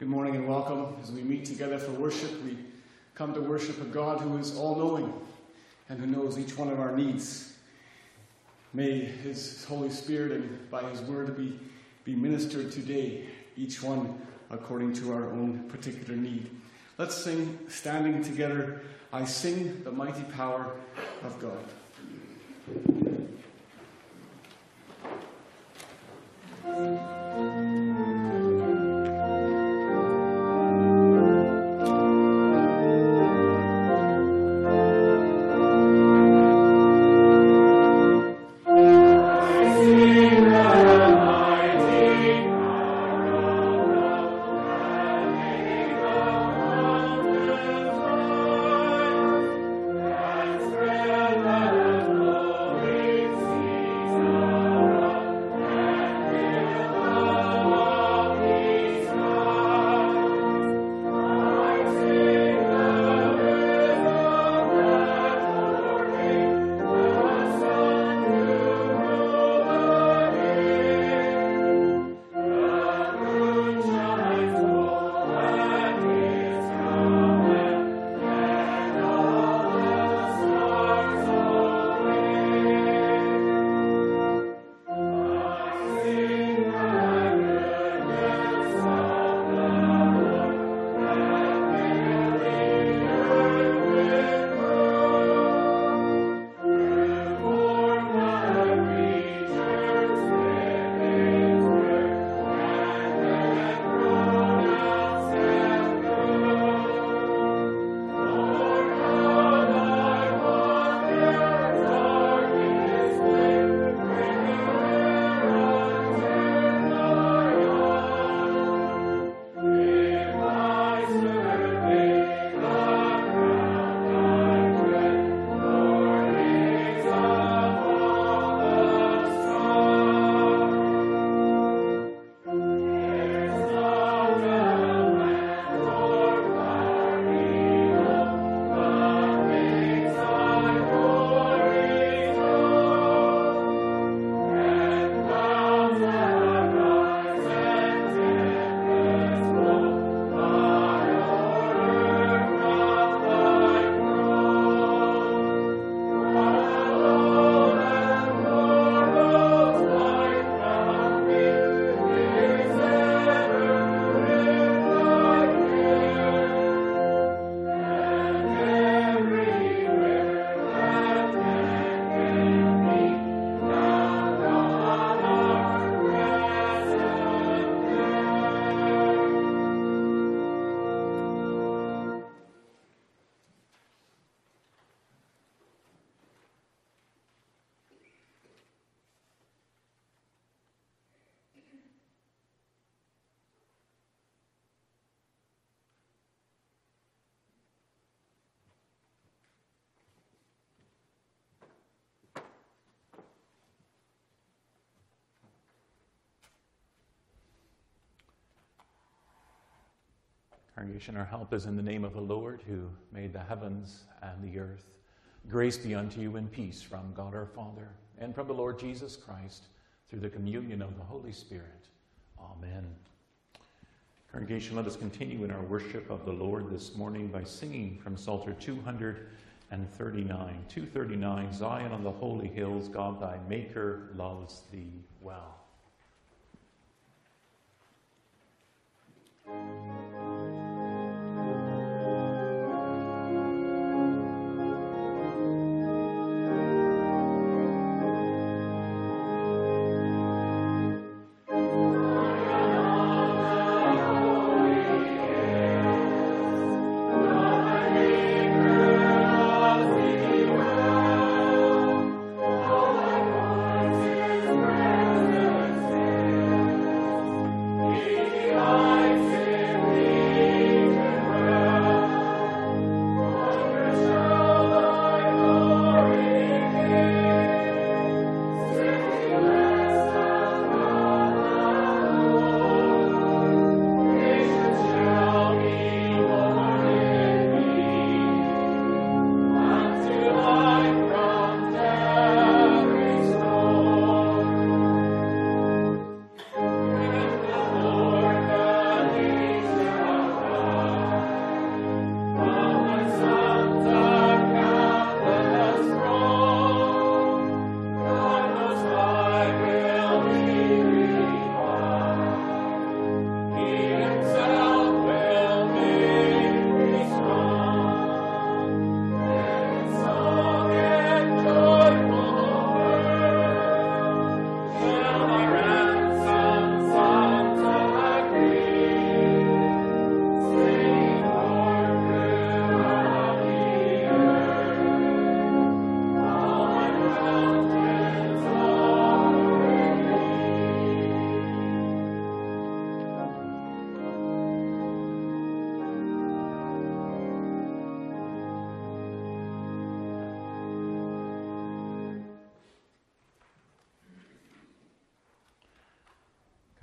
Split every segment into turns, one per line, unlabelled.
Good morning and welcome. As we meet together for worship, we come to worship a God who is all-knowing and who knows each one of our needs. May His Holy Spirit and by His Word be ministered today, each one according to our own particular need. Let's sing, standing together, I Sing the Mighty Power of God.
Congregation, our help is in the name of the Lord who made the heavens and the earth. Grace be unto you and peace from God our Father and from the Lord Jesus Christ through the communion of the Holy Spirit. Amen. Congregation, let us continue in our worship of the Lord this morning by singing from Psalter 239. 239, Zion on the holy hills, God thy Maker loves thee well.
Oh,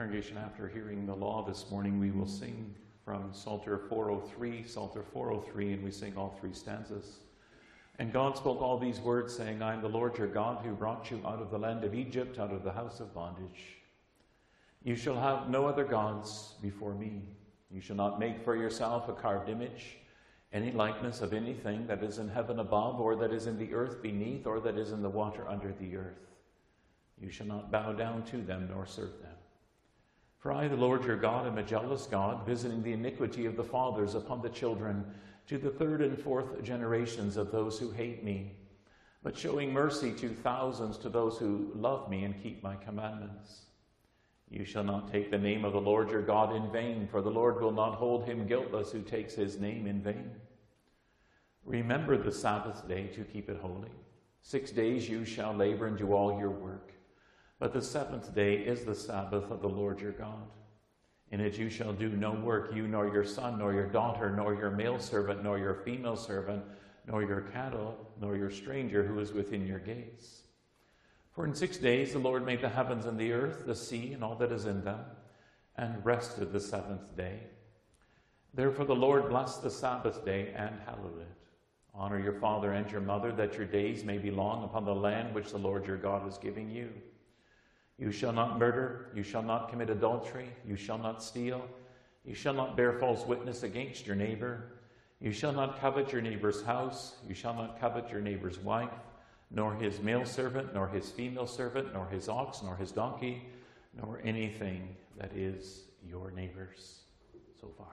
Congregation, after hearing the law this morning, we will sing from Psalter 403, and we sing all three stanzas. And God spoke all these words, saying, I am the Lord your God, who brought you out of the land of Egypt, out of the house of bondage. You shall have no other gods before me. You shall not make for yourself a carved image, any likeness of anything that is in heaven above, or that is in the earth beneath, or that is in the water under the earth. You shall not bow down to them, nor serve them. For I, the Lord your God, am a jealous God, visiting the iniquity of the fathers upon the children, to the third and fourth generations of those who hate me, but showing mercy to thousands to those who love me and keep my commandments. You shall not take the name of the Lord your God in vain, for the Lord will not hold him guiltless who takes his name in vain. Remember the Sabbath day to keep it holy. 6 days you shall labor and do all your work. But the seventh day is the Sabbath of the Lord your God. In it you shall do no work, you nor your son, nor your daughter, nor your male servant, nor your female servant, nor your cattle, nor your stranger who is within your gates. For in 6 days the Lord made the heavens and the earth, the sea, and all that is in them, and rested the seventh day. Therefore the Lord blessed the Sabbath day and hallowed it. Honor your father and your mother, that your days may be long upon the land which the Lord your God is giving you. You shall not murder, you shall not commit adultery, you shall not steal, you shall not bear false witness against your neighbor, you shall not covet your neighbor's house, you shall not covet your neighbor's wife, nor his male servant, nor his female servant, nor his ox, nor his donkey, nor anything that is your neighbor's. So far.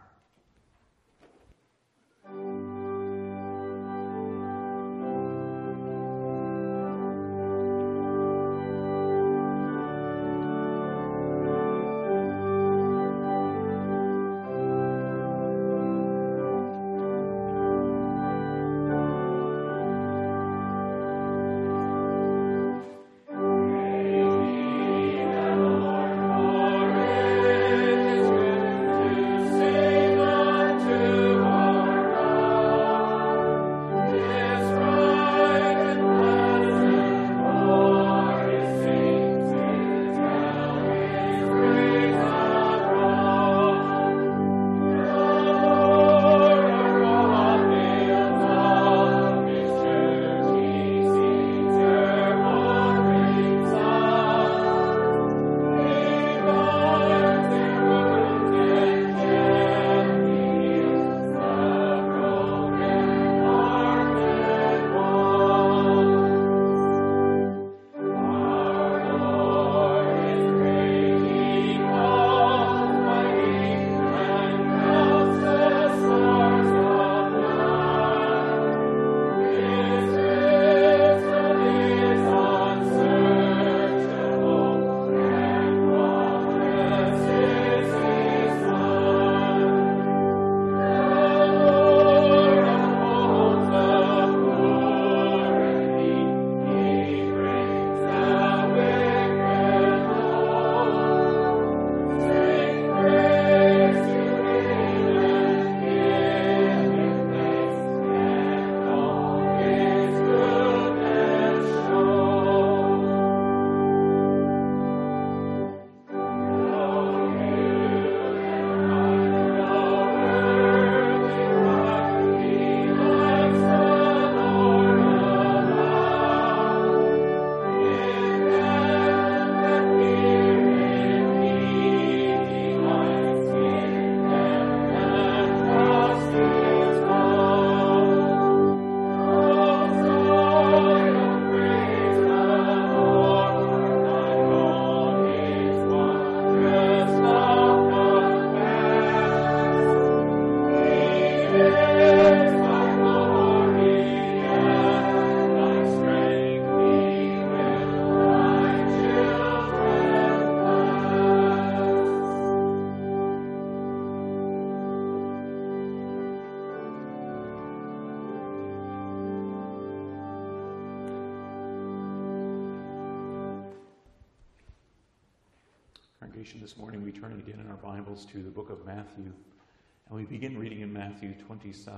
Congregation, this morning we turn again in our Bibles to the book of Matthew, and we begin reading in Matthew 27.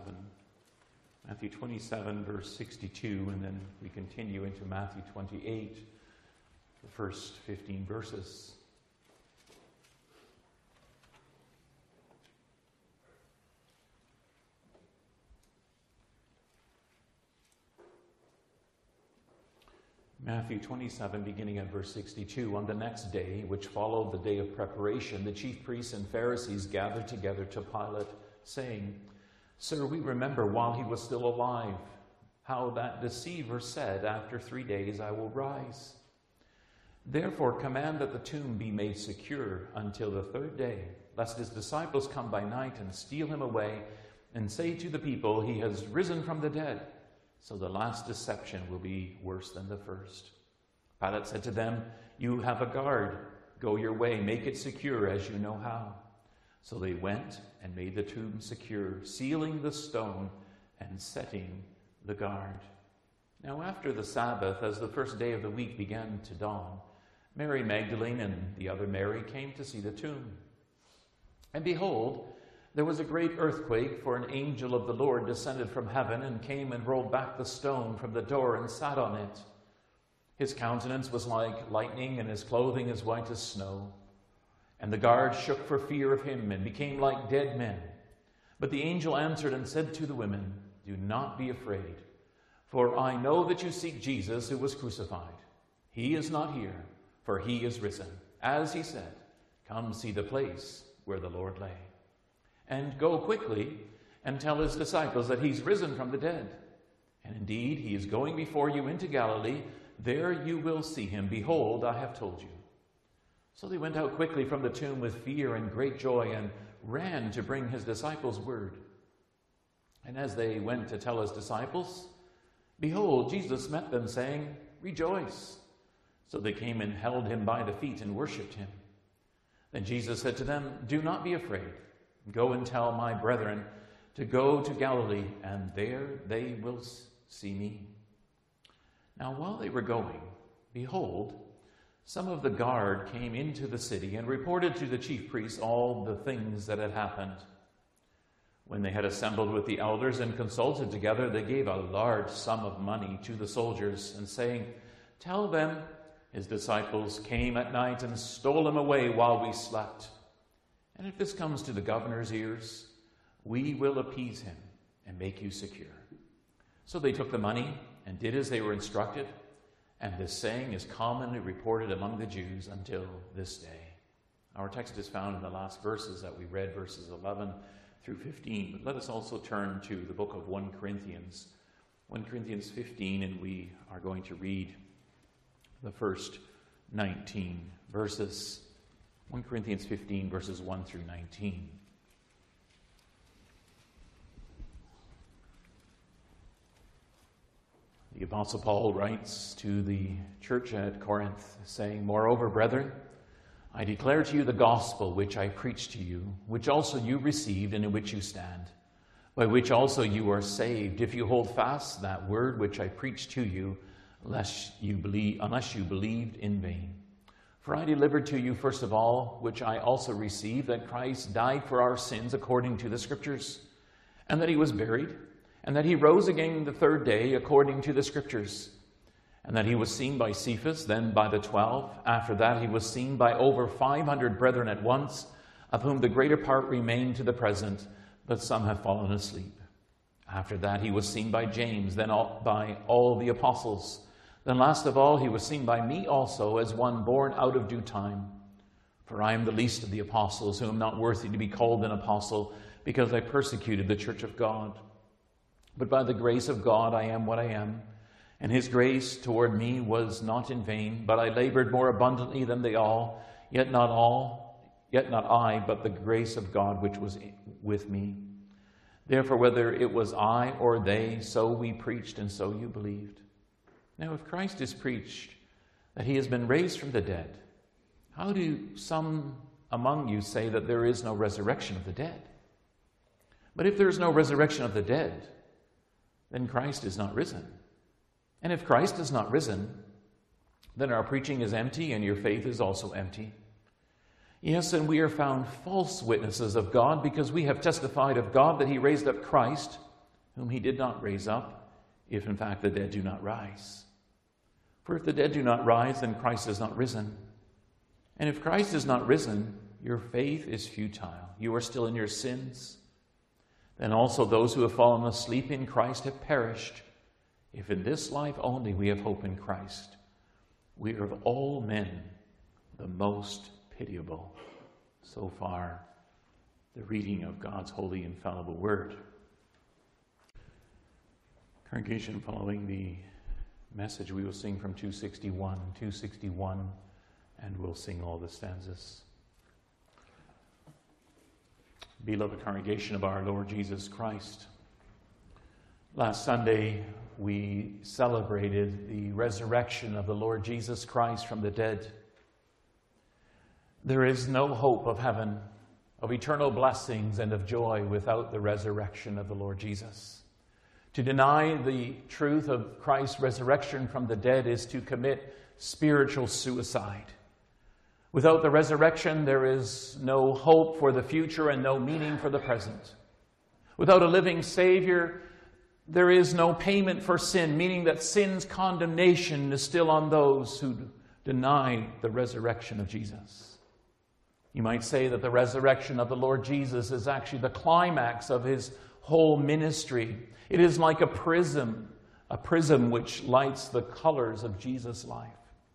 Matthew 27, verse 62, and then we continue into Matthew 28, the first 15 verses. Matthew 27, beginning at verse 62. On the next day, which followed the day of preparation, the chief priests and Pharisees gathered together to Pilate, saying, "Sir, we remember while he was still alive, how that deceiver said, 'After 3 days I will rise.' Therefore command that the tomb be made secure until the 3rd day, lest his disciples come by night and steal him away, and say to the people, 'He has risen from the dead.' So the last deception will be worse than the first." Pilate said to them, "You have a guard. Go your way, make it secure as you know how." So they went and made the tomb secure, sealing the stone and setting the guard. Now after the Sabbath, as the first day of the week began to dawn, Mary Magdalene and the other Mary came to see the tomb. And behold, there was a great earthquake, for an angel of the Lord descended from heaven and came and rolled back the stone from the door and sat on it. His countenance was like lightning, and his clothing as white as snow. And the guards shook for fear of him and became like dead men. But the angel answered and said to the women, "Do not be afraid, for I know that you seek Jesus who was crucified. He is not here, for he is risen. As he said, come see the place where the Lord lay. And go quickly and tell his disciples that he's risen from the dead. And indeed, he is going before you into Galilee. There you will see him. Behold, I have told you." So they went out quickly from the tomb with fear and great joy and ran to bring his disciples word. And as they went to tell his disciples, behold, Jesus met them, saying, "Rejoice." So they came and held him by the feet and worshipped him. Then Jesus said to them, "Do not be afraid. Go and tell my brethren to go to Galilee, and there they will see me." Now while they were going, behold, some of the guard came into the city and reported to the chief priests all the things that had happened. When they had assembled with the elders and consulted together, they gave a large sum of money to the soldiers, and saying, "Tell them his disciples came at night and stole him away while we slept. And if this comes to the governor's ears, we will appease him and make you secure." So they took the money and did as they were instructed, and this saying is commonly reported among the Jews until this day. Our text is found in the last verses that we read, verses 11 through 15. But let us also turn to the book of 1 Corinthians 15, and we are going to read the first 19 verses. 1 Corinthians 15, verses 1 through 19. The Apostle Paul writes to the church at Corinth, saying, "Moreover, brethren, I declare to you the gospel which I preached to you, which also you received and in which you stand, by which also you are saved, if you hold fast that word which I preached to you, unless you believed in vain. For I delivered to you first of all, which I also received, that Christ died for our sins according to the Scriptures, and that he was buried, and that he rose again the 3rd day according to the Scriptures, and that he was seen by Cephas, then by the 12. After that he was seen by over 500 brethren at once, of whom the greater part remain to the present, but some have fallen asleep. After that he was seen by James, then by all the apostles. Then last of all, he was seen by me also, as one born out of due time. For I am the least of the apostles, who am not worthy to be called an apostle, because I persecuted the church of God. But by the grace of God I am what I am, and his grace toward me was not in vain, but I labored more abundantly than they all, yet not I, but the grace of God which was with me. Therefore, whether it was I or they, so we preached, and so you believed. Now, if Christ is preached that he has been raised from the dead, how do some among you say that there is no resurrection of the dead? But if there is no resurrection of the dead, then Christ is not risen. And if Christ is not risen, then our preaching is empty and your faith is also empty. Yes, and we are found false witnesses of God, because we have testified of God that he raised up Christ, whom he did not raise up, if in fact the dead do not rise. For if the dead do not rise, then Christ is not risen. And if Christ is not risen, your faith is futile. You are still in your sins. Then also those who have fallen asleep in Christ have perished. If in this life only we have hope in Christ, we are of all men the most pitiable. So far, the reading of God's holy, infallible word. Congregation, following the message, we will sing from 261, and we'll sing all the stanzas. Beloved congregation of our Lord Jesus Christ, last Sunday we celebrated the resurrection of the Lord Jesus Christ from the dead. There is no hope of heaven, of eternal blessings and of joy without the resurrection of the Lord Jesus. To deny the truth of Christ's resurrection from the dead is to commit spiritual suicide. Without the resurrection, there is no hope for the future and no meaning for the present. Without a living Savior, there is no payment for sin, meaning that sin's condemnation is still on those who deny the resurrection of Jesus. You might say that the resurrection of the Lord Jesus is actually the climax of his whole ministry. It is like a prism which lights the colors of Jesus' life.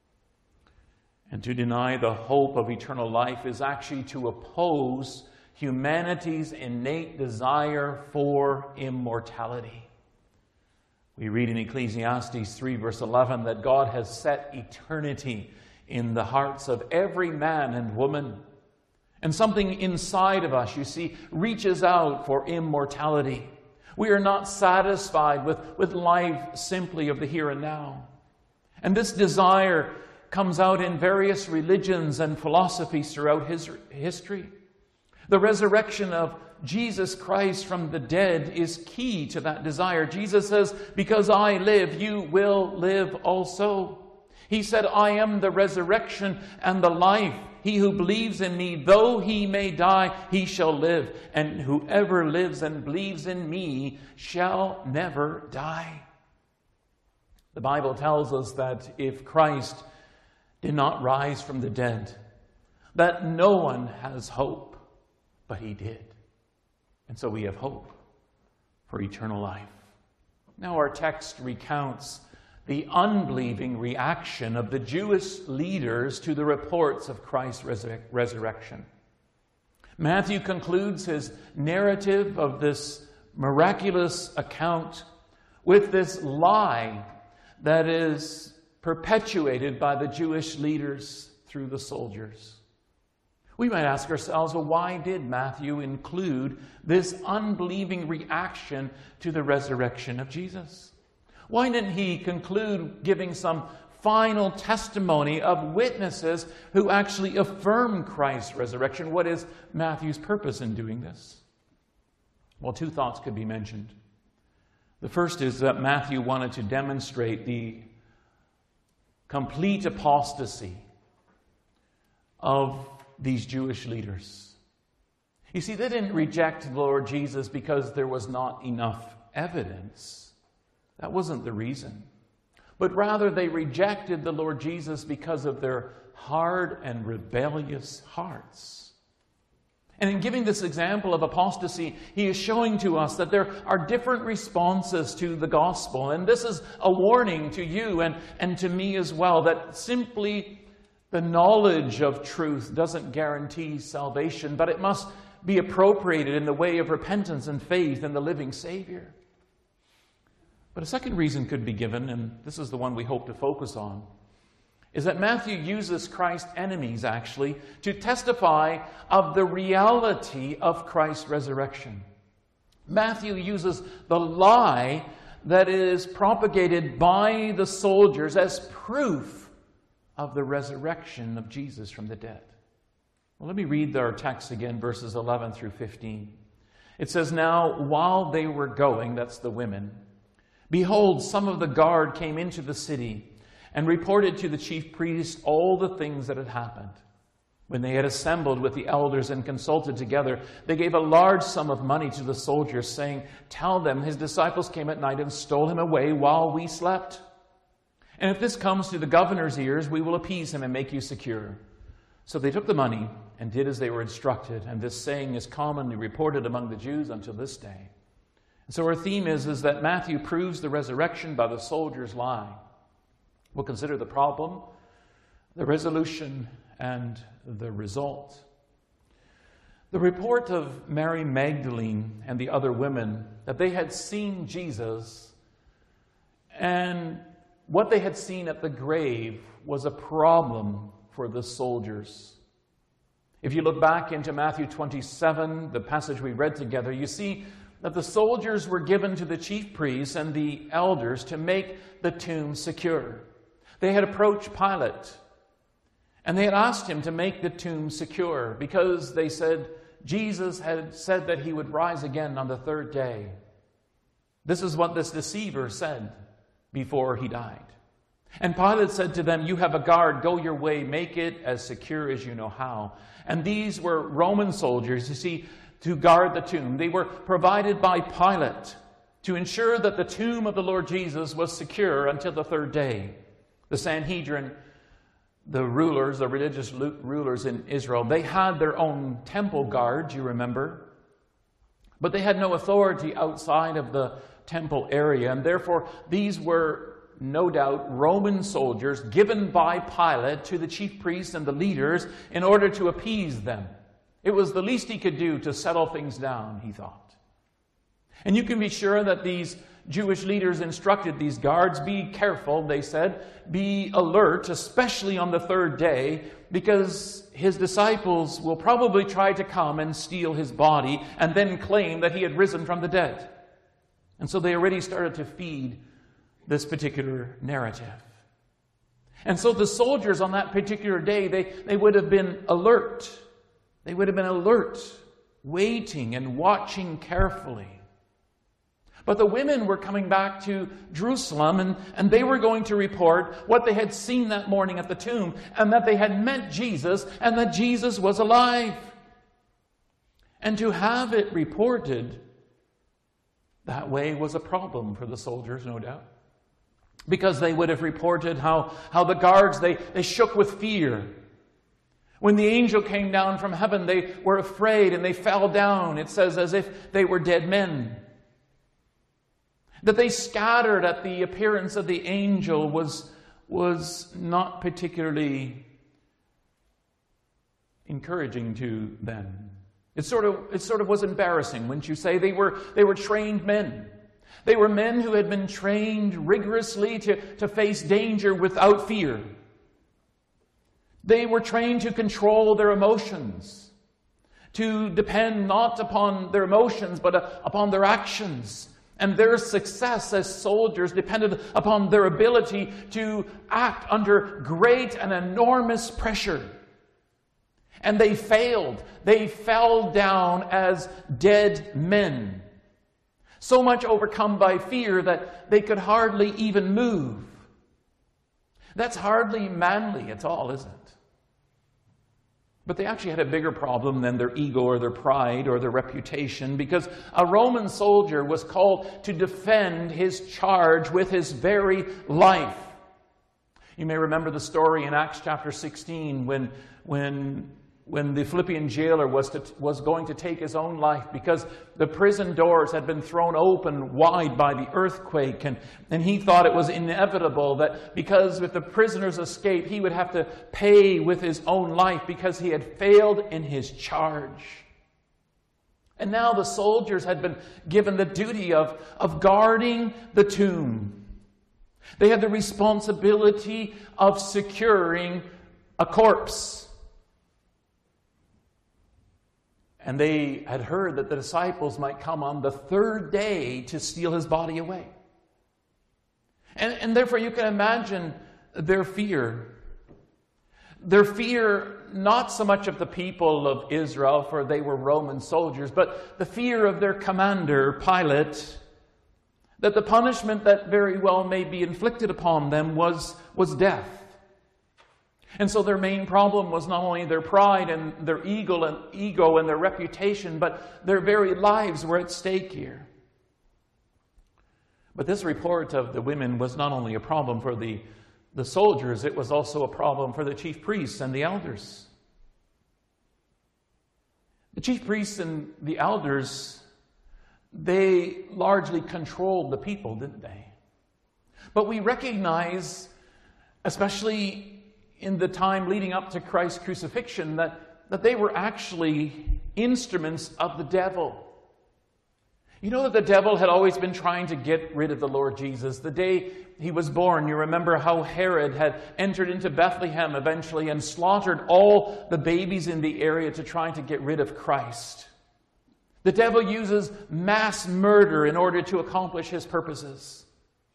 And to deny the hope of eternal life is actually to oppose humanity's innate desire for immortality. We read in Ecclesiastes 3, verse 11, that God has set eternity in the hearts of every man and woman. And something inside of us, you see, reaches out for immortality. We are not satisfied with life simply of the here and now. And this desire comes out in various religions and philosophies throughout history. The resurrection of Jesus Christ from the dead is key to that desire. Jesus says, "Because I live, you will live also." He said, "I am the resurrection and the life. He who believes in me, though he may die, he shall live. And whoever lives and believes in me shall never die." The Bible tells us that if Christ did not rise from the dead, that no one has hope, but he did. And so we have hope for eternal life. Now our text recounts the unbelieving reaction of the Jewish leaders to the reports of Christ's resurrection. Matthew concludes his narrative of this miraculous account with this lie that is perpetuated by the Jewish leaders through the soldiers. We might ask ourselves, well, why did Matthew include this unbelieving reaction to the resurrection of Jesus? Why didn't he conclude giving some final testimony of witnesses who actually affirm Christ's resurrection? What is Matthew's purpose in doing this? Well, two thoughts could be mentioned. The first is that Matthew wanted to demonstrate the complete apostasy of these Jewish leaders. You see, they didn't reject the Lord Jesus because there was not enough evidence. That wasn't the reason. But rather, they rejected the Lord Jesus because of their hard and rebellious hearts. And in giving this example of apostasy, he is showing to us that there are different responses to the gospel. And this is a warning to you and to me as well, that simply the knowledge of truth doesn't guarantee salvation, but it must be appropriated in the way of repentance and faith in the living Savior. But a second reason could be given, and this is the one we hope to focus on, is that Matthew uses Christ's enemies, actually, to testify of the reality of Christ's resurrection. Matthew uses the lie that is propagated by the soldiers as proof of the resurrection of Jesus from the dead. Well, let me read our text again, verses 11 through 15. It says, "Now, while they were going," that's the women, "behold, some of the guard came into the city and reported to the chief priest all the things that had happened. When they had assembled with the elders and consulted together, they gave a large sum of money to the soldiers, saying, 'Tell them his disciples came at night and stole him away while we slept. And if this comes to the governor's ears, we will appease him and make you secure.' So they took the money and did as they were instructed. And this saying is commonly reported among the Jews until this day." And so our theme is that Matthew proves the resurrection by the soldiers' lie. We'll consider the problem the resolution and the result. The report of Mary Magdalene and the other women that they had seen Jesus, and what they had seen at the grave was a problem for the soldiers. If you look back into Matthew 27, the passage we read together, you see that the soldiers were given to the chief priests and the elders to make the tomb secure. They had approached Pilate, and they had asked him to make the tomb secure because they said Jesus had said that he would rise again on the third day. This is what this deceiver said before he died. And Pilate said to them, "You have a guard, go your way, make it as secure as you know how." And these were Roman soldiers, you see, to guard the tomb. They were provided by Pilate to ensure that the tomb of the Lord Jesus was secure until the third day. The Sanhedrin, the rulers, the religious rulers in Israel, they had their own temple guard, you remember. But they had no authority outside of the temple area, and therefore these were no doubt Roman soldiers given by Pilate to the chief priests and the leaders in order to appease them. It was the least he could do to settle things down, he thought. And you can be sure that these Jewish leaders instructed these guards, be careful, they said, be alert, especially on the third day, because his disciples will probably try to come and steal his body and then claim that he had risen from the dead. And so they already started to feed this particular narrative. And so the soldiers on that particular day, they would have been alert. They would have been alert, waiting and watching carefully. But the women were coming back to Jerusalem, and they were going to report what they had seen that morning at the tomb, and that they had met Jesus, and that Jesus was alive. And to have it reported that way was a problem for the soldiers, no doubt. Because they would have reported how the guards, they shook with fear. When the angel came down from heaven, they were afraid and they fell down, it says, as if they were dead men. That they scattered at the appearance of the angel was not particularly encouraging to them. It sort of was embarrassing, wouldn't you say? They were trained men. They were men who had been trained rigorously to face danger without fear. They were trained to control their emotions, to depend not upon their emotions, but upon their actions. And their success as soldiers depended upon their ability to act under great and enormous pressure. And they failed. They fell down as dead men. So much overcome by fear that they could hardly even move. That's hardly manly at all, is it? But they actually had a bigger problem than their ego or their pride or their reputation, because a Roman soldier was called to defend his charge with his very life. You may remember the story in Acts chapter 16 when the Philippian jailer was going to take his own life because the prison doors had been thrown open wide by the earthquake, and he thought it was inevitable that because if the prisoners escaped, he would have to pay with his own life because he had failed in his charge. And now the soldiers had been given the duty of guarding the tomb. They had the responsibility of securing a corpse. And they had heard that the disciples might come on the third day to steal his body away. And therefore you can imagine their fear. Their fear not so much of the people of Israel, for they were Roman soldiers, but the fear of their commander, Pilate, that the punishment that very well may be inflicted upon them was death. And so their main problem was not only their pride and their ego and their reputation, but their very lives were at stake here. But this report of the women was not only a problem for the soldiers, it was also a problem for the chief priests and the elders. The chief priests and the elders, they largely controlled the people, didn't they? But we recognize, especially in the time leading up to Christ's crucifixion that they were actually instruments of the devil. You know that the devil had always been trying to get rid of the Lord Jesus. The day he was born, you remember how Herod had entered into Bethlehem eventually and slaughtered all the babies in the area to try to get rid of Christ. The devil uses mass murder in order to accomplish his purposes.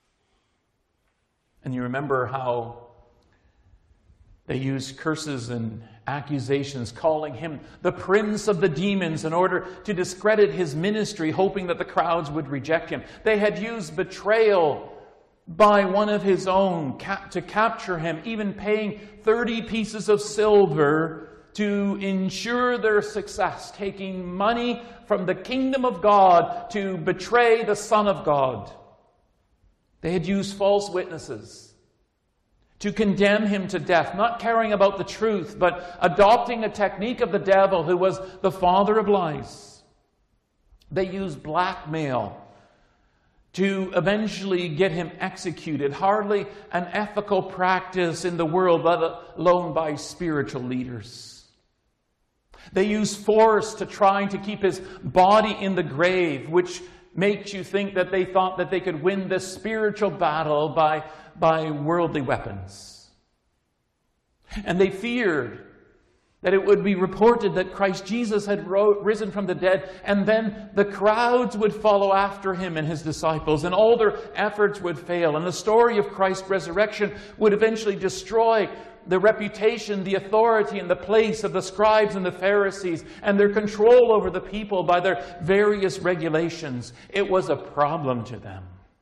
And you remember how they used curses and accusations, calling him the prince of the demons in order to discredit his ministry, hoping that the crowds would reject him. They had used betrayal by one of his own to capture him, even paying 30 pieces of silver to ensure their success, taking money from the kingdom of God to betray the Son of God. They had used false witnesses to condemn him to death, not caring about the truth, but adopting a technique of the devil, who was the father of lies. They used blackmail to eventually get him executed. Hardly an ethical practice in the world, let alone by spiritual leaders. They used force to try to keep his body in the grave, which makes you think that they thought that they could win this spiritual battle by worldly weapons. And they feared that it would be reported that Christ Jesus had risen from the dead, and then the crowds would follow after him and his disciples, and all their efforts would fail. And the story of Christ's resurrection would eventually destroy the reputation, the authority, and the place of the scribes and the Pharisees, and their control over the people by their various regulations. It was a problem to them.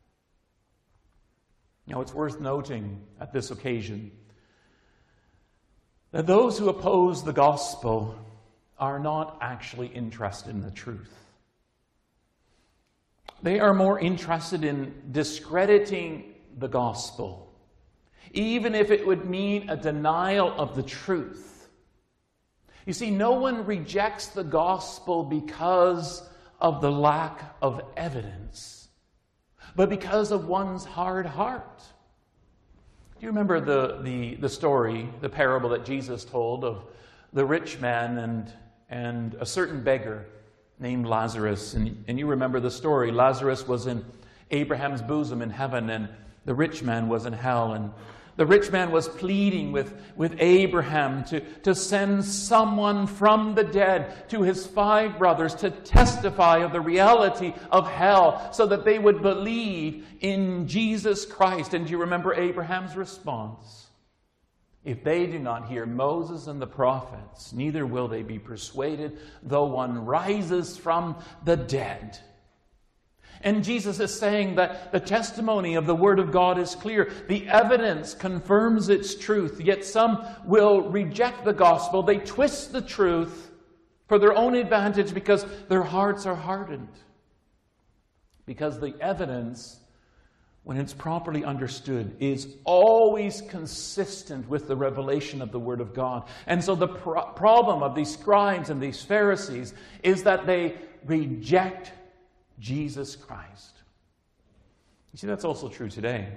Now, it's worth noting at this occasion that those who oppose the gospel are not actually interested in the truth. They are more interested in discrediting the gospel, even if it would mean a denial of the truth. You see, no one rejects the gospel because of the lack of evidence, but because of one's hard heart. Do you remember the story, the parable that Jesus told of the rich man and a certain beggar named Lazarus? And you remember the story. Lazarus was in Abraham's bosom in heaven, and the rich man was in hell. And the rich man was pleading with Abraham to send someone from the dead to his 5 brothers to testify of the reality of hell so that they would believe in Jesus Christ. And do you remember Abraham's response? If they do not hear Moses and the prophets, neither will they be persuaded, though one rises from the dead. And Jesus is saying that the testimony of the Word of God is clear. The evidence confirms its truth, yet some will reject the gospel. They twist the truth for their own advantage because their hearts are hardened. Because the evidence, when it's properly understood, is always consistent with the revelation of the Word of God. And so the problem of these scribes and these Pharisees is that they reject Jesus Christ. You see, that's also true today.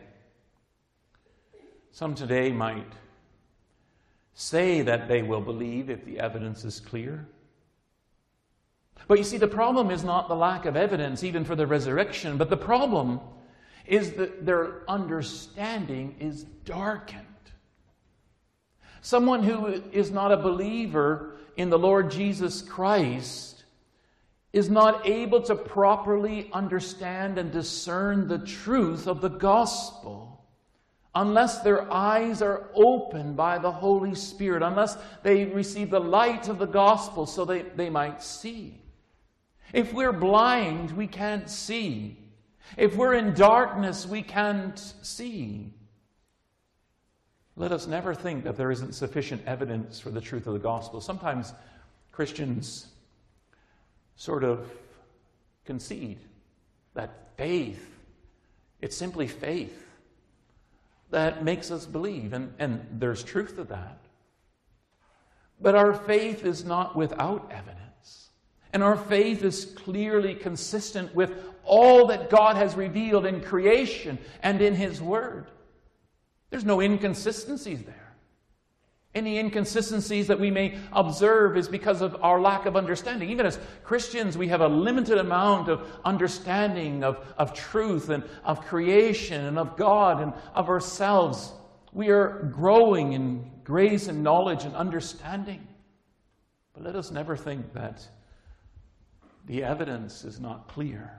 Some today might say that they will believe if the evidence is clear. But you see, the problem is not the lack of evidence, even for the resurrection, but the problem is that their understanding is darkened. Someone who is not a believer in the Lord Jesus Christ is not able to properly understand and discern the truth of the gospel unless their eyes are opened by the Holy Spirit, unless they receive the light of the gospel so they might see. If we're blind, we can't see. If we're in darkness, we can't see. Let us never think that there isn't sufficient evidence for the truth of the gospel. Sometimes Christians sort of concede that faith, it's simply faith that makes us believe. And there's truth to that. But our faith is not without evidence. And our faith is clearly consistent with all that God has revealed in creation and in His Word. There's no inconsistencies there. Any inconsistencies that we may observe is because of our lack of understanding. Even as Christians, we have a limited amount of understanding of truth and of creation and of God and of ourselves. We are growing in grace and knowledge and understanding. But let us never think that the evidence is not clear.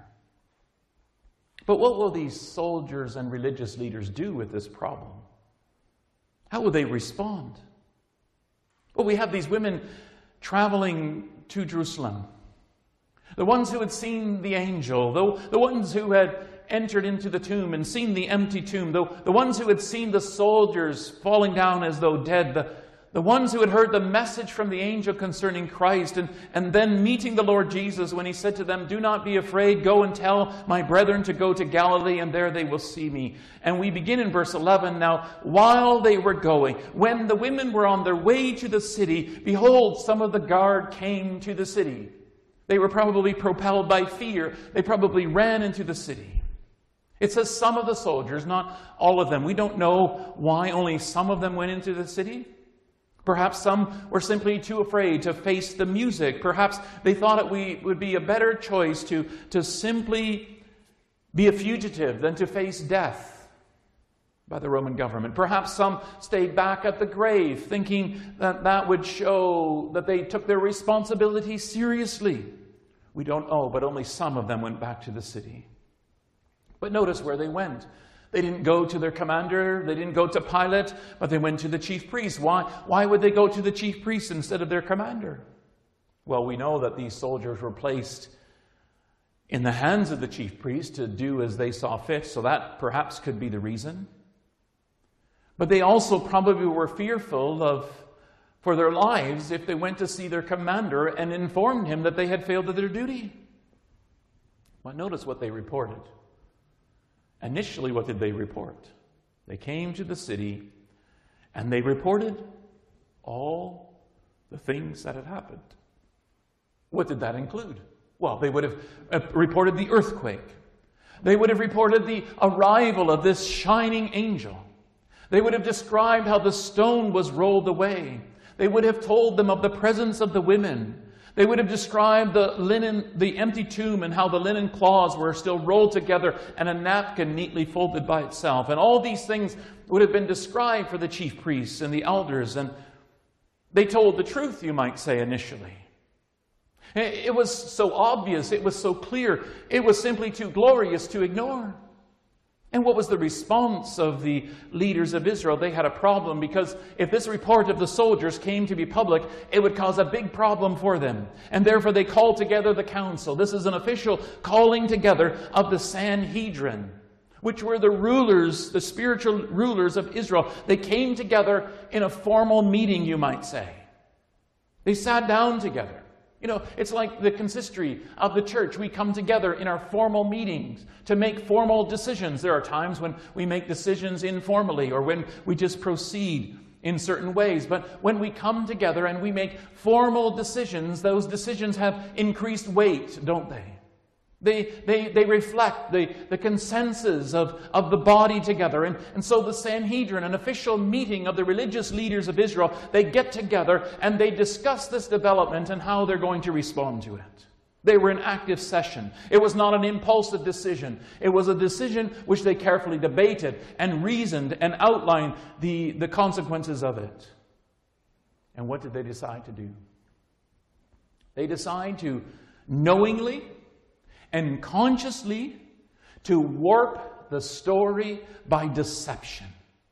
But what will these soldiers and religious leaders do with this problem? How will they respond? Well, we have these women traveling to Jerusalem. The ones who had seen the angel, the ones who had entered into the tomb and seen the empty tomb, the ones who had seen the soldiers falling down as though dead, the ones who had heard the message from the angel concerning Christ, and then meeting the Lord Jesus when he said to them, "Do not be afraid, go and tell my brethren to go to Galilee, and there they will see me." And we begin in verse 11. Now, while they were going, when the women were on their way to the city, behold, some of the guard came to the city. They were probably propelled by fear. They probably ran into the city. It says some of the soldiers, not all of them. We don't know why only some of them went into the city. Perhaps some were simply too afraid to face the music. Perhaps they thought it would be a better choice to simply be a fugitive than to face death by the Roman government. Perhaps some stayed back at the grave, thinking that would show that they took their responsibility seriously. We don't know, but only some of them went back to the city. But notice where they went. They didn't go to their commander. They didn't go to Pilate, but they went to the chief priest. Why would they go to the chief priest instead of their commander? Well, we know that these soldiers were placed in the hands of the chief priest to do as they saw fit, so that perhaps could be the reason. But they also probably were fearful for their lives if they went to see their commander and informed him that they had failed at their duty. But notice what they reported. Initially, what did they report? They came to the city and they reported all the things that had happened. What did that include? Well, they would have reported the earthquake. They would have reported the arrival of this shining angel. They would have described how the stone was rolled away. They would have told them of the presence of the women. They would have described the empty tomb and how the linen cloths were still rolled together and a napkin neatly folded by itself. And all these things would have been described for the chief priests and the elders. And they told the truth, you might say, initially. It was so obvious. It was so clear. It was simply too glorious to ignore. And what was the response of the leaders of Israel? They had a problem because if this report of the soldiers came to be public, it would cause a big problem for them. And therefore they called together the council. This is an official calling together of the Sanhedrin, which were the rulers, the spiritual rulers of Israel. They came together in a formal meeting, you might say. They sat down together. You know, it's like the consistory of the church. We come together in our formal meetings to make formal decisions. There are times when we make decisions informally or when we just proceed in certain ways. But when we come together and we make formal decisions, those decisions have increased weight, don't they? They reflect the consensus of the body together. And so the Sanhedrin, an official meeting of the religious leaders of Israel, they get together and they discuss this development and how they're going to respond to it. They were in active session. It was not an impulsive decision. It was a decision which they carefully debated and reasoned and outlined the consequences of it. And what did they decide to do? They decide to knowingly and consciously to warp the story by deception.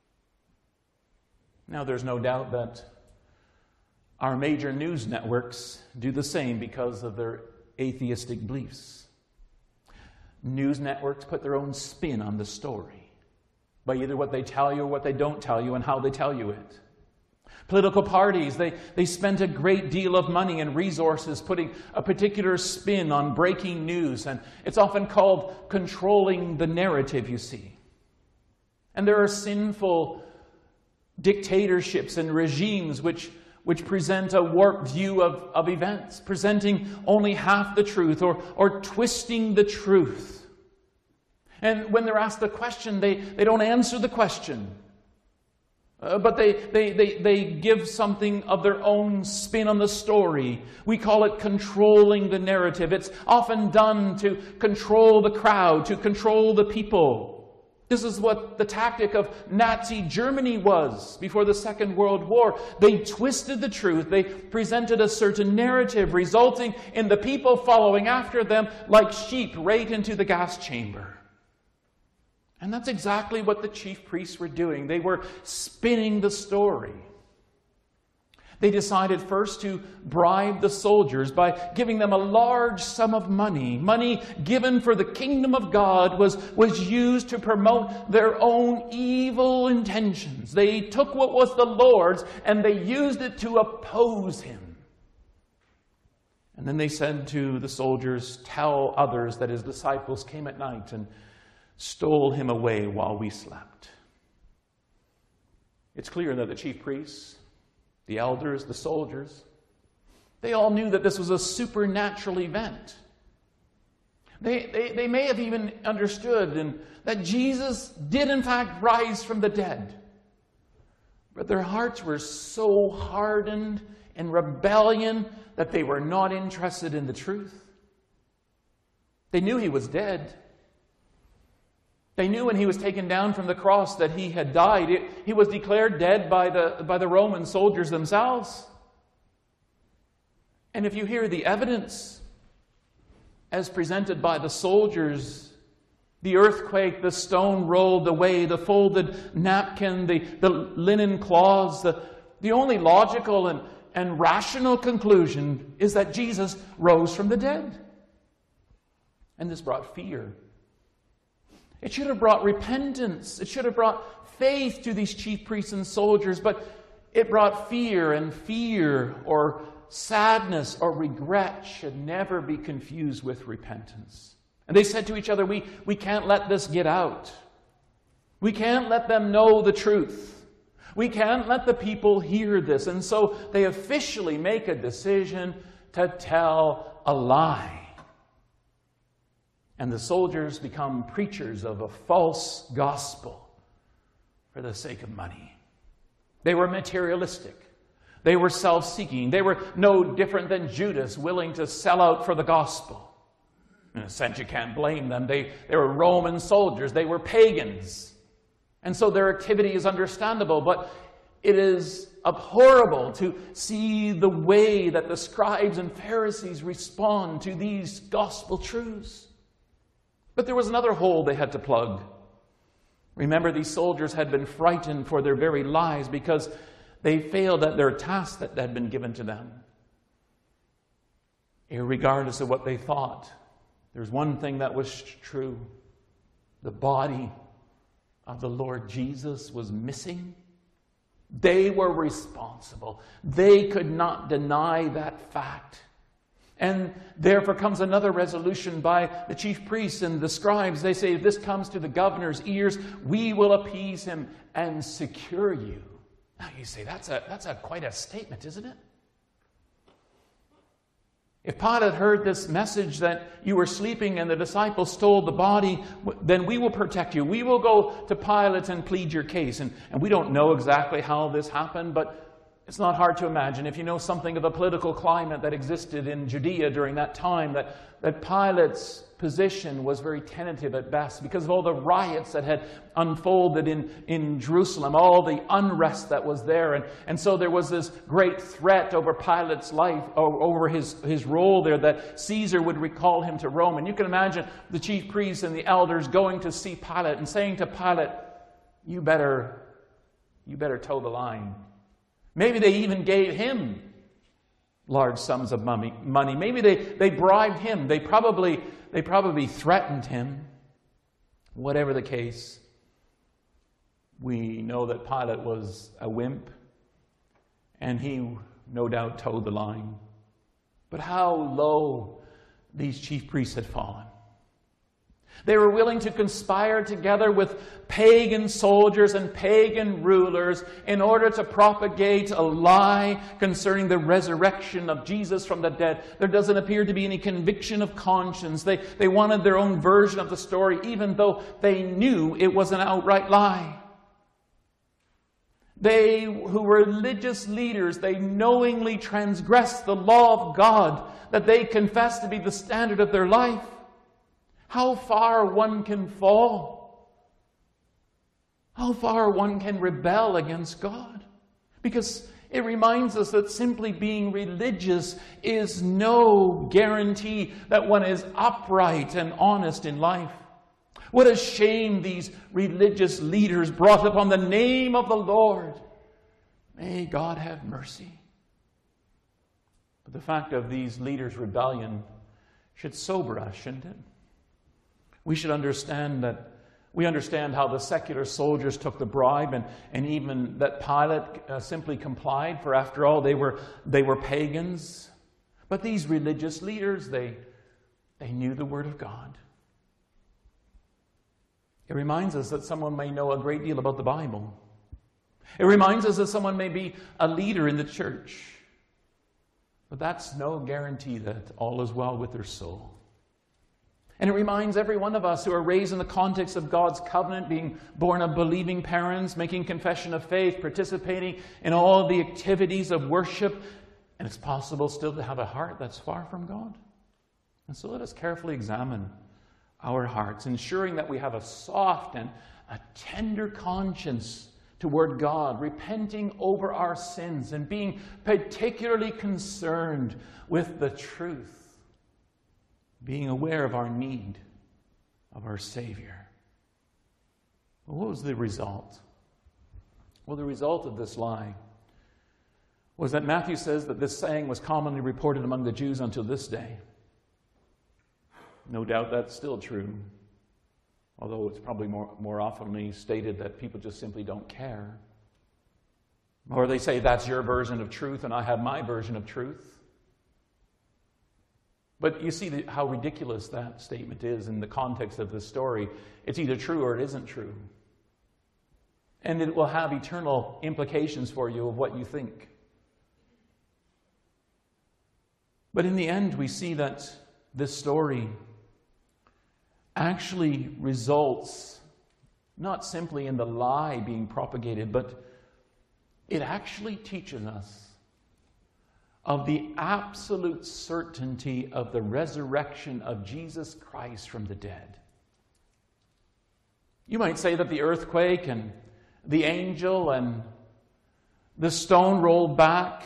Now, there's no doubt that our major news networks do the same because of their atheistic beliefs. News networks put their own spin on the story by either what they tell you or what they don't tell you and how they tell you it. Political parties, they spent a great deal of money and resources putting a particular spin on breaking news, and it's often called controlling the narrative, you see. And there are sinful dictatorships and regimes which present a warped view of events, presenting only half the truth or twisting the truth. And when they're asked the question, they don't answer the question. But they give something of their own spin on the story. We call it controlling the narrative. It's often done to control the crowd, to control the people. This is what the tactic of Nazi Germany was before the Second World War. They twisted the truth. They presented a certain narrative, resulting in the people following after them like sheep right into the gas chamber. And that's exactly what the chief priests were doing. They were spinning the story. They decided first to bribe the soldiers by giving them a large sum of money. Money given for the kingdom of God was used to promote their own evil intentions. They took what was the Lord's and they used it to oppose him. And then they said to the soldiers, "Tell others that his disciples came at night and stole him away while we slept." It's clear that the chief priests, the elders, the soldiers, they all knew that this was a supernatural event. They may have even understood that Jesus did in fact rise from the dead. But their hearts were so hardened in rebellion that they were not interested in the truth. They knew he was dead. They knew when he was taken down from the cross that he had died. He was declared dead by the Roman soldiers themselves. And if you hear the evidence as presented by the soldiers, the earthquake, the stone rolled away, the folded napkin, the linen cloths, the only logical and rational conclusion is that Jesus rose from the dead. And this brought fear. It should have brought repentance. It should have brought faith to these chief priests and soldiers, but it brought fear, and fear or sadness or regret should never be confused with repentance. And they said to each other, we can't let this get out. We can't let them know the truth. We can't let the people hear this. And so they officially make a decision to tell a lie. And the soldiers become preachers of a false gospel for the sake of money. They were materialistic. They were self-seeking. They were no different than Judas, willing to sell out for the gospel. In a sense, you can't blame them. They were Roman soldiers. They were pagans. And so their activity is understandable, but it is abhorrible to see the way that the scribes and Pharisees respond to these gospel truths. But there was another hole they had to plug. Remember, these soldiers had been frightened for their very lives because they failed at their task that had been given to them. Irregardless of what they thought, there's one thing that was true. The body of the Lord Jesus was missing. They were responsible. They could not deny that fact. And therefore comes another resolution by the chief priests and the scribes. They say, if this comes to the governor's ears, we will appease him and secure you. Now you say, that's quite a statement, isn't it? If Pilate heard this message that you were sleeping and the disciples stole the body, then we will protect you. We will go to Pilate and plead your case. And we don't know exactly how this happened, but it's not hard to imagine, if you know something of the political climate that existed in Judea during that time, that Pilate's position was very tentative at best because of all the riots that had unfolded in Jerusalem, all the unrest that was there. And so there was this great threat over Pilate's life, over his role there, that Caesar would recall him to Rome. And you can imagine the chief priests and the elders going to see Pilate and saying to Pilate, you better toe the line. Maybe they even gave him large sums of money. Maybe they bribed him. They probably threatened him. Whatever the case, we know that Pilate was a wimp, and he no doubt toed the line. But how low these chief priests had fallen. They were willing to conspire together with pagan soldiers and pagan rulers in order to propagate a lie concerning the resurrection of Jesus from the dead. There doesn't appear to be any conviction of conscience. They wanted their own version of the story, even though they knew it was an outright lie. They who were religious leaders, they knowingly transgressed the law of God that they confessed to be the standard of their life. How far one can fall. How far one can rebel against God. Because it reminds us that simply being religious is no guarantee that one is upright and honest in life. What a shame these religious leaders brought upon the name of the Lord. May God have mercy. But the fact of these leaders' rebellion should sober us, shouldn't it? We should understand that we understand how the secular soldiers took the bribe and even that Pilate simply complied, for after all, they were pagans. But these religious leaders, they knew the Word of God. It reminds us that someone may know a great deal about the Bible. It reminds us that someone may be a leader in the church. But that's no guarantee that all is well with their soul. And it reminds every one of us who are raised in the context of God's covenant, being born of believing parents, making confession of faith, participating in all the activities of worship, and it's possible still to have a heart that's far from God. And so let us carefully examine our hearts, ensuring that we have a soft and a tender conscience toward God, repenting over our sins and being particularly concerned with the truth, being aware of our need of our Savior. Well, what was the result? Well, the result of this lie was that Matthew says that this saying was commonly reported among the Jews until this day. No doubt that's still true, although it's probably more often stated that people just simply don't care. Or they say, that's your version of truth and I have my version of truth. But you see how ridiculous that statement is in the context of this story. It's either true or it isn't true. And it will have eternal implications for you of what you think. But in the end, we see that this story actually results not simply in the lie being propagated, but it actually teaches us of the absolute certainty of the resurrection of Jesus Christ from the dead. You might say that the earthquake and the angel and the stone rolled back,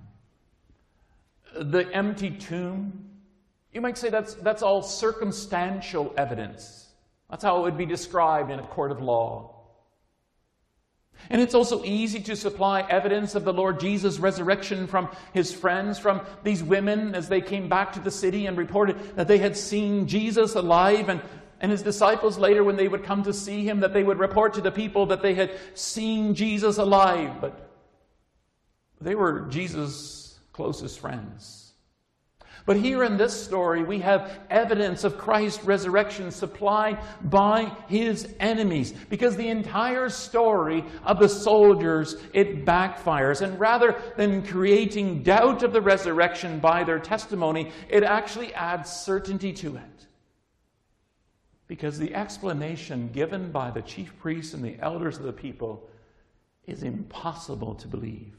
the empty tomb, you might say that's all circumstantial evidence. That's how it would be described in a court of law. And it's also easy to supply evidence of the Lord Jesus' resurrection from his friends, from these women as they came back to the city and reported that they had seen Jesus alive, and his disciples later, when they would come to see him, that they would report to the people that they had seen Jesus alive. But they were Jesus' closest friends. But here in this story, we have evidence of Christ's resurrection supplied by his enemies. Because the entire story of the soldiers, it backfires. And rather than creating doubt of the resurrection by their testimony, it actually adds certainty to it. Because the explanation given by the chief priests and the elders of the people is impossible to believe.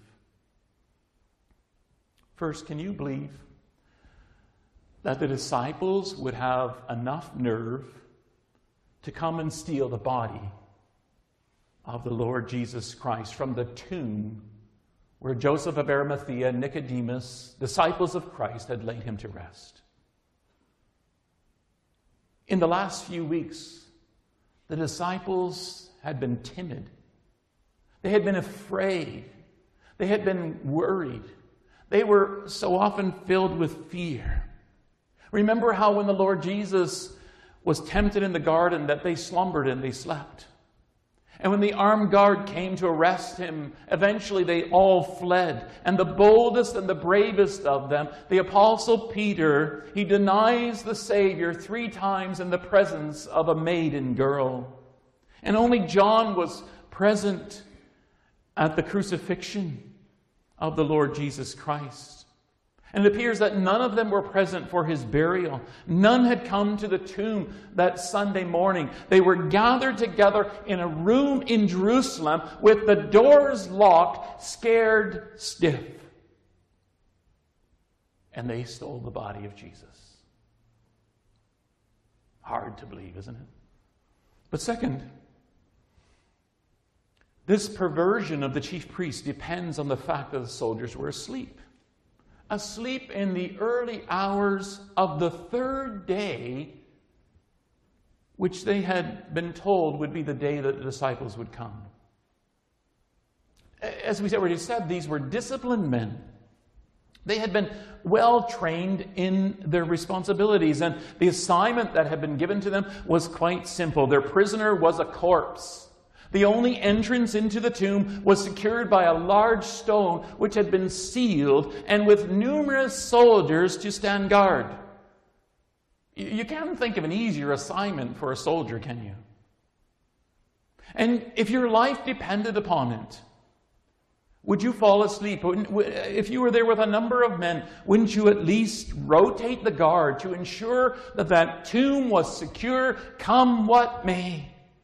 First, can you believe that the disciples would have enough nerve to come and steal the body of the Lord Jesus Christ from the tomb where Joseph of Arimathea and Nicodemus, disciples of Christ, had laid him to rest? In the last few weeks, the disciples had been timid. They had been afraid. They had been worried. They were so often filled with fear. Remember how when the Lord Jesus was tempted in the garden that they slumbered and they slept. And when the armed guard came to arrest him, eventually they all fled. And the boldest and the bravest of them, the Apostle Peter, he denies the Savior 3 times in the presence of a maiden girl. And only John was present at the crucifixion of the Lord Jesus Christ. And it appears that none of them were present for his burial. None had come to the tomb that Sunday morning. They were gathered together in a room in Jerusalem with the doors locked, scared stiff. And they stole the body of Jesus. Hard to believe, isn't it? But second, this perversion of the chief priest depends on the fact that the soldiers were asleep. Asleep in the early hours of the third day, which they had been told would be the day that the disciples would come. As we already said, these were disciplined men. They had been well trained in their responsibilities, and the assignment that had been given to them was quite simple. Their prisoner was a corpse. The only entrance into the tomb was secured by a large stone which had been sealed and with numerous soldiers to stand guard. You can't think of an easier assignment for a soldier, can you? And if your life depended upon it, would you fall asleep? If you were there with a number of men, wouldn't you at least rotate the guard to ensure that that tomb was secure, come what may?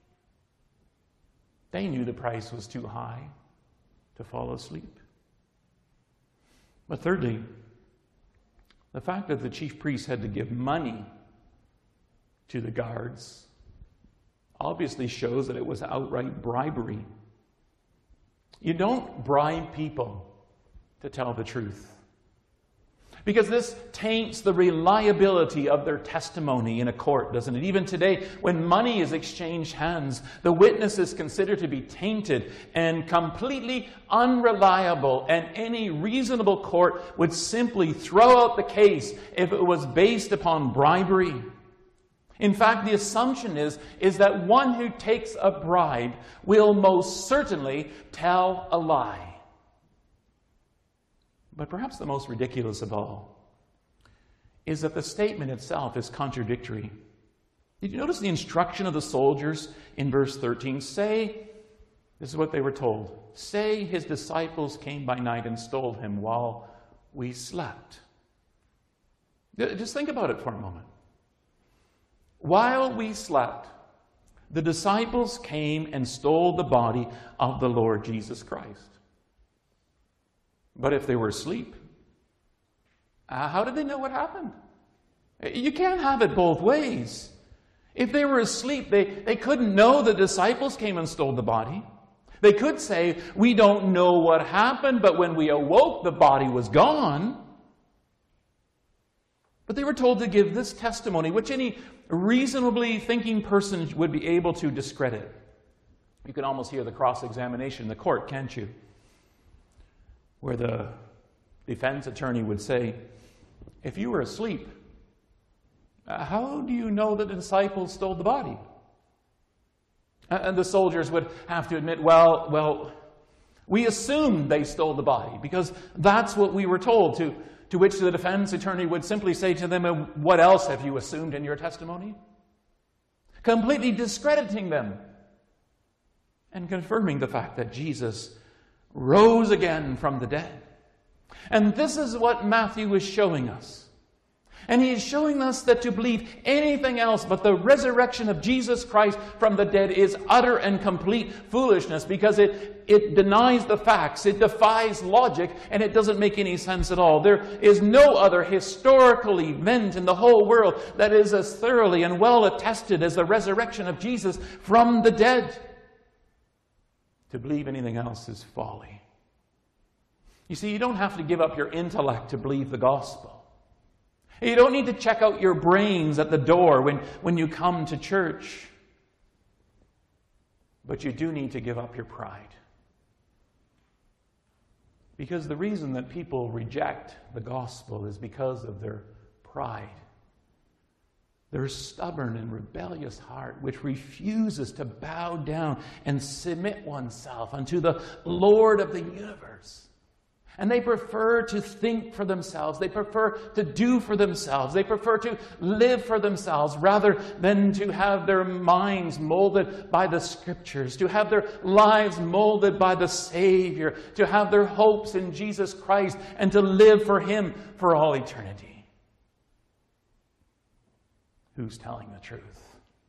They knew the price was too high to fall asleep. But thirdly, the fact that the chief priest had to give money to the guards obviously shows that it was outright bribery. You don't bribe people to tell the truth, because this taints the reliability of their testimony in a court, doesn't it? Even today, when money is exchanged hands, the witness is considered to be tainted and completely unreliable, and any reasonable court would simply throw out the case if it was based upon bribery. In fact, the assumption is that one who takes a bribe will most certainly tell a lie. But perhaps the most ridiculous of all is that the statement itself is contradictory. Did you notice the instruction of the soldiers in verse 13? Say, this is what they were told, say his disciples came by night and stole him while we slept. Just think about it for a moment. While we slept, the disciples came and stole the body of the Lord Jesus Christ. But if they were asleep, how did they know what happened? You can't have it both ways. If they were asleep, they couldn't know the disciples came and stole the body. They could say, we don't know what happened, but when we awoke, the body was gone. But they were told to give this testimony, which any reasonably thinking person would be able to discredit. You can almost hear the cross-examination in the court, can't you? Where the defense attorney would say, if you were asleep, how do you know that the disciples stole the body? And the soldiers would have to admit, well, we assumed they stole the body because that's what we were told. To which the defense attorney would simply say to them, what else have you assumed in your testimony? Completely discrediting them and confirming the fact that Jesus rose again from the dead. And this is what Matthew is showing us. And he is showing us that to believe anything else but the resurrection of Jesus Christ from the dead is utter and complete foolishness, because it denies the facts, it defies logic, and it doesn't make any sense at all. There is no other historical event in the whole world that is as thoroughly and well attested as the resurrection of Jesus from the dead. To believe anything else is folly. You see, you don't have to give up your intellect to believe the gospel. You don't need to check out your brains at the door when you come to church. But you do need to give up your pride. Because the reason that people reject the gospel is because of their pride. Their stubborn and rebellious heart, which refuses to bow down and submit oneself unto the Lord of the universe. And they prefer to think for themselves. They prefer to do for themselves. They prefer to live for themselves rather than to have their minds molded by the Scriptures, to have their lives molded by the Savior, to have their hopes in Jesus Christ, and to live for Him for all eternity. Who's telling the truth?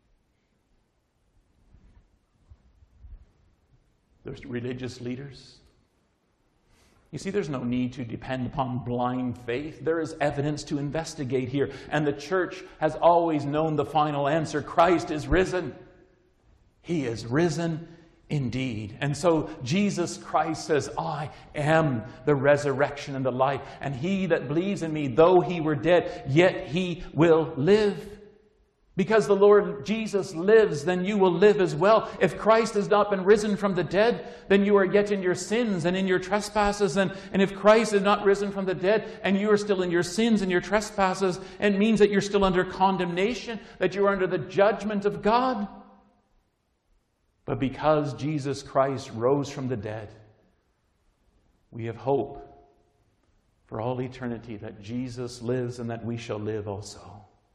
There's religious leaders. You see, there's no need to depend upon blind faith. There is evidence to investigate here. And the church has always known the final answer. Christ is risen. He is risen indeed. And so Jesus Christ says, I am the resurrection and the life. And he that believes in me, though he were dead, yet he will live. Because the Lord Jesus lives, then you will live as well. If Christ has not been risen from the dead, then you are yet in your sins and in your trespasses. And if Christ is not risen from the dead, and you are still in your sins and your trespasses, it means that you're still under condemnation, that you are under the judgment of God. But because Jesus Christ rose from the dead, we have hope for all eternity that Jesus lives and that we shall live also.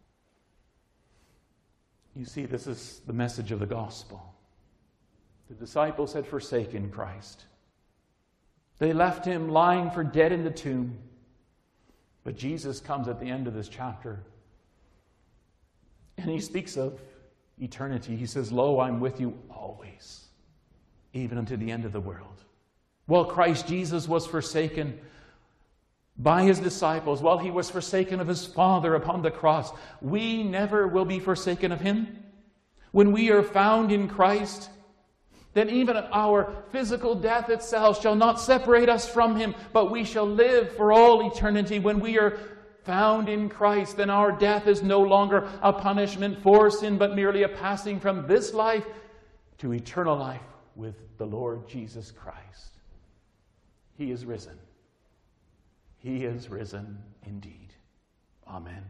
You see, this is the message of the gospel. The disciples had forsaken Christ. They left him lying for dead in the tomb. But Jesus comes at the end of this chapter, and he speaks of eternity. He says, Lo, I'm with you always, even unto the end of the world. While Christ Jesus was forsaken by his disciples, while he was forsaken of his Father upon the cross, we never will be forsaken of him. When we are found in Christ, then even our physical death itself shall not separate us from him, but we shall live for all eternity. When we are found in Christ, then our death is no longer a punishment for sin, but merely a passing from this life to eternal life with the Lord Jesus Christ. He is risen. He is risen indeed. Amen.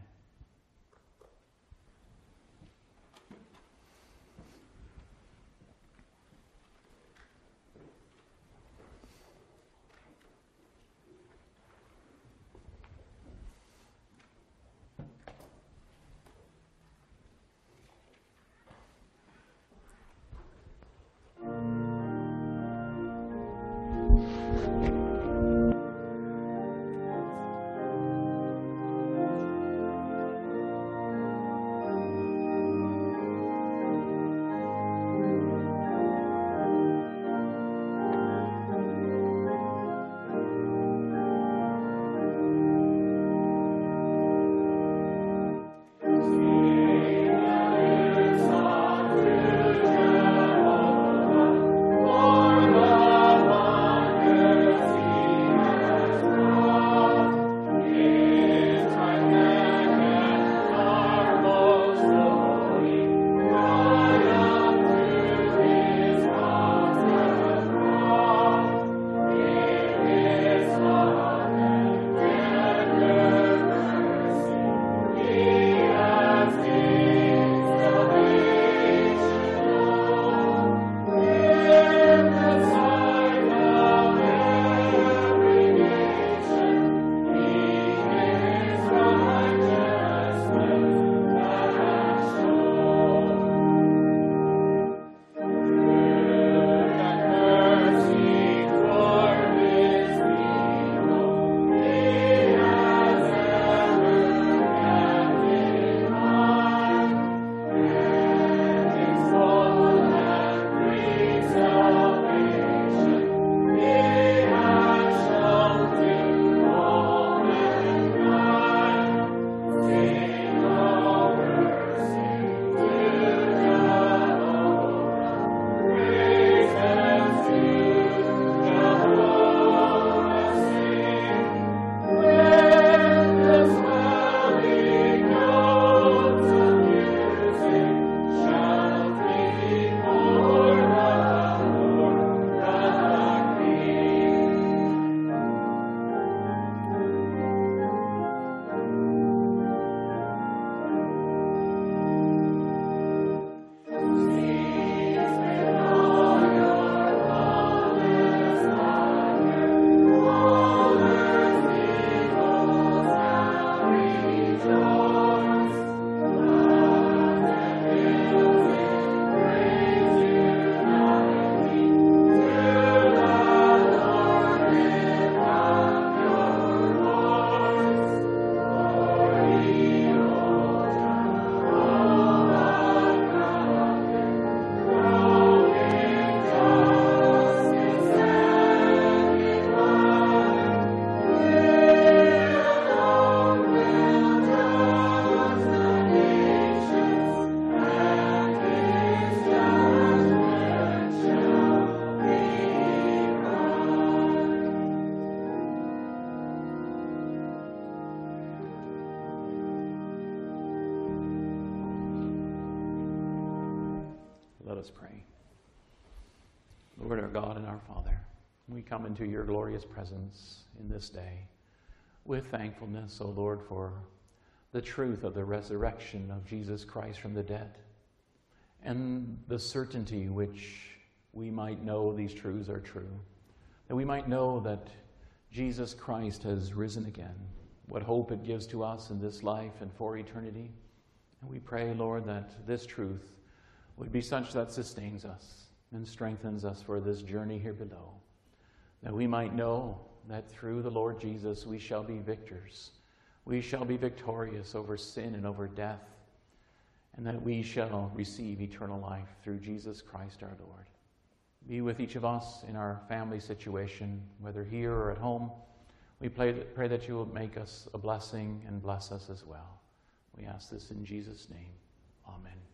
us pray. Lord, our God and our Father, we come into your glorious presence in this day with thankfulness, O Lord, for the truth of the resurrection of Jesus Christ from the dead, and the certainty which we might know these truths are true, that we might know that Jesus Christ has risen again, what hope it gives to us in this life and for eternity. And we pray, Lord, that this truth would be such that sustains us and strengthens us for this journey here below, that we might know that through the Lord Jesus we shall be victors. We shall be victorious over sin and over death, and that we shall receive eternal life through Jesus Christ our Lord. Be with each of us in our family situation, whether here or at home. We pray that you will make us a blessing and bless us as well. We ask this in Jesus' name. Amen.